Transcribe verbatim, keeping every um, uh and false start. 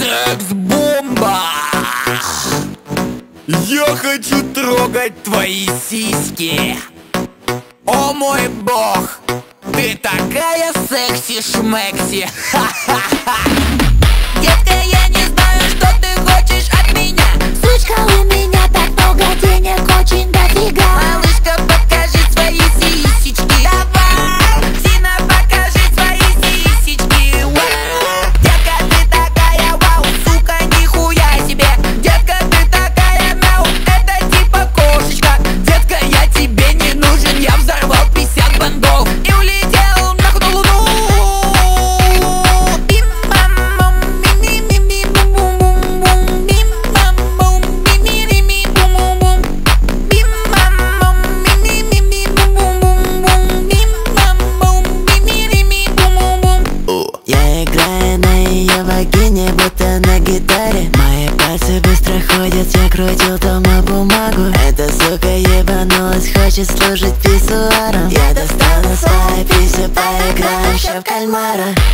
секс-бомба. Я хочу трогать твои сиськи. О мой бог, ты такая секси-шмекси. Детка, я не знаю, что ты хочешь от меня. Сучка, у меня так много денег, очень дофига. Малышка, покажи свои сисечки. Давай, Зина, покажи свои сисечки. Вау. Детка, ты такая, вау, сука, нихуя себе. Детка, ты такая, мяу, это типа кошечка. Детка, я тебе не нужен, я взорвал пятьдесят бандов и улетел нахуй на луну. Я играю на ее вагине, будто на гитаре. Мои пальцы быстро ходят, я крутил дома бумагу. Эта сука ебанулась, хочет служить писсуаром. Я достану свою писсу, поиграем ща в кальмара.